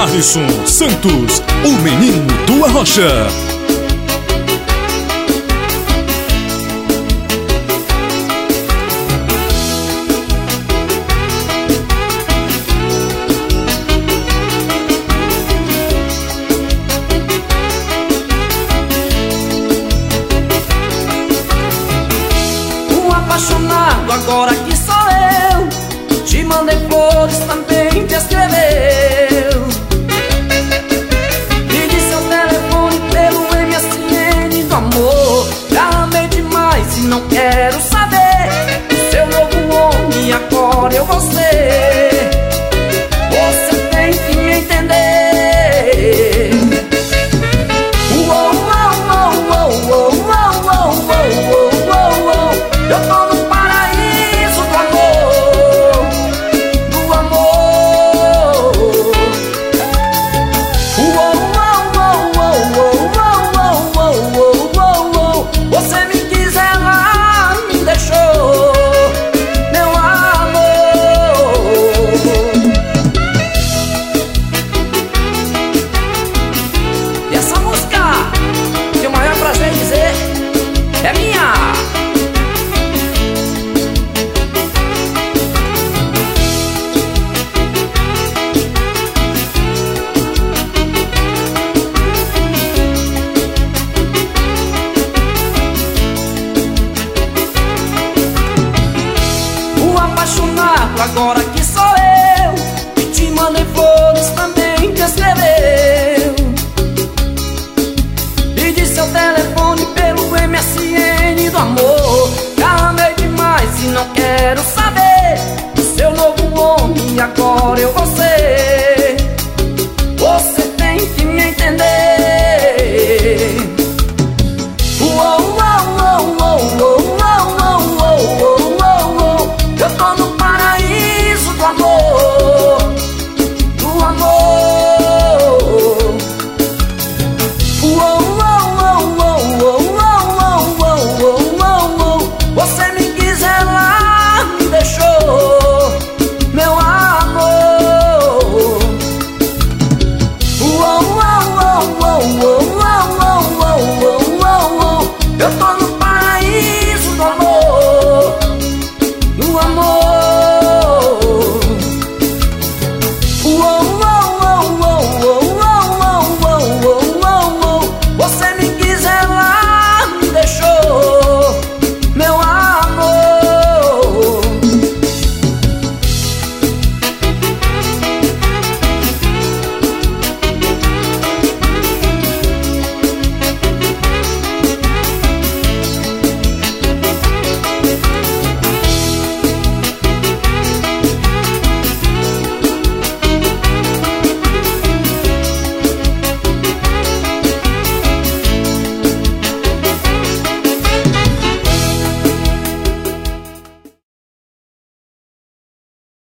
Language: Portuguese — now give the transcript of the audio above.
Alisson Santos, o menino do Arrocha. Apaixonado, agora que sou eu. Te mandei flores, também te escreveu. Pedi seu telefone pelo MSN do amor. Já amei demais e não quero saber do seu novo homem, agora eu vou ser. Você tem que me entender. Eu tô no paraíso do amor, do amor. Você me quis, ela me deixou, meu amor. E essa música, que o maior prazer em dizer, é minha. Apaixonado, agora que sou eu. E te mandei flores, também te escreveu. Pedi seu telefone pelo MSN do amor. Já amei demais e não quero saber do seu novo homem, agora eu vou ser.